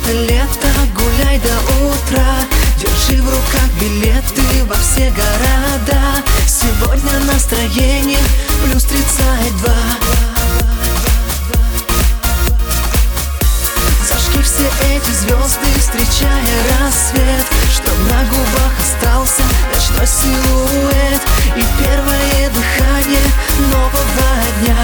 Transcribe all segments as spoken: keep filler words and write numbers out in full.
это лето, гуляй до утра. Держи в руках билеты во все города. Сегодня настроение плюс тридцать два. Зажги все эти звезды, встречая рассвет, чтоб на губах остался ночной силуэт и первое дыхание нового дня.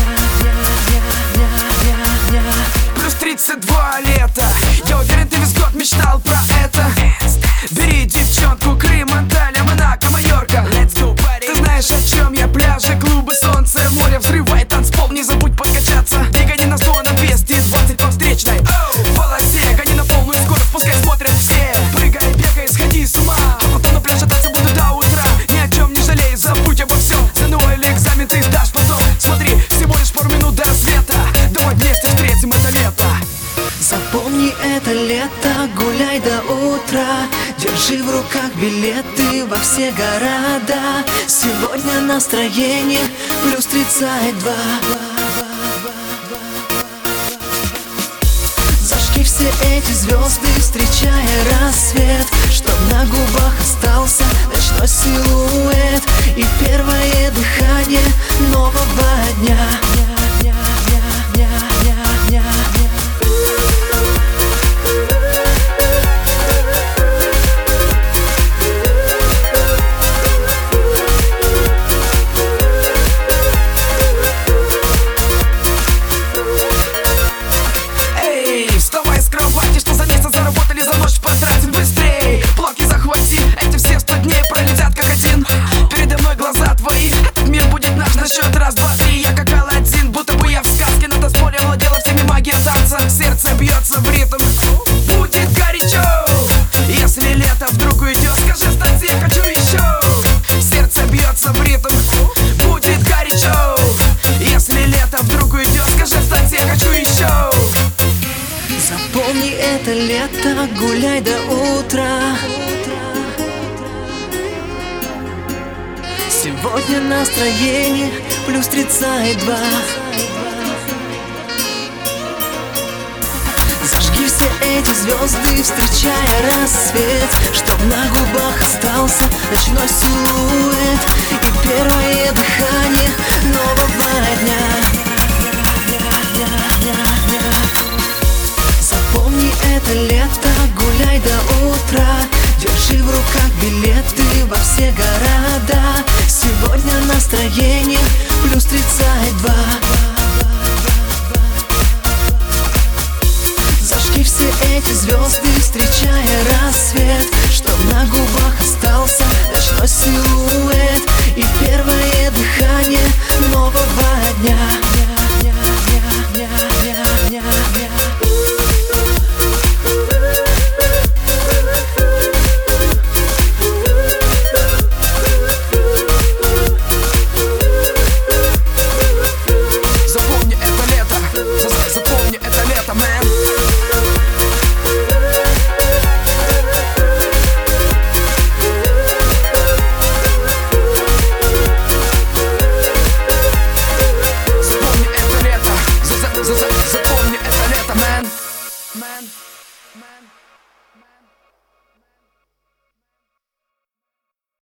Плюс тридцать два лета. Я уверен, ты весь год мечтал про это. Бери девчонку, Крым, Анталия, Монако, Майорка. Let's go, party. Ты знаешь, о чем я? Пляжи, клубы, солнце, море, взрывай танцпол. Не забудь подкачаться. Двигай на сто, на двести двадцать по встречной. В полосе, гони на полную скорость, пускай смотрят все. Прыгай, бегай, сходи с ума. А потом на пляже танцы будут до утра. Ни о чем не жалей, забудь обо всем. ЗНО или экзамен ты сдашь потом. Смотри, всего лишь пару минут до рассвета. Давай вместе встретим это лето. Запомни это лето, гуляй до утра. Держи в руках билеты во все города. Сегодня настроение плюс тридцать два. Зажги все эти звезды, встречая рассвет, чтоб на губах остался ночной силуэт и первое дыхание нового дня. Вставай с кровати, что за месяц заработали, за ночь потратим быстрей. Блоки захвати, эти все сто дней пролетят как один. Передо мной глаза твои, этот мир будет наш на счет раз, два, три. Я как Аладдин, будто бы я в сказке, на танцполе владела всеми магия танца. Сердце бьется в ритм, будет горячо. Если лето вдруг уйдет, скажи в танце, я хочу еще. Сердце бьется в ритм, будет горячо. Если лето вдруг уйдет, скажи в танце, я хочу еще. Запомни это лето, гуляй до утра. Сегодня настроение плюс тридцать два. Зажги все эти звезды, встречая рассвет, чтоб на губах остался ночной силуэт и первое дыхание нового дня. Запомни это лето, гуляй до утра. Держи в руках билеты во все города. Сегодня настроение плюс тридцать два. Зажги все эти звезды, встречая рассвет, чтоб на губах остался ночной силуэт и первое дыхание нового дня. Запомни это лето, запомни это лето, мэн. Запомни это лето, запомни это лето, мэн. Мэн, мэн.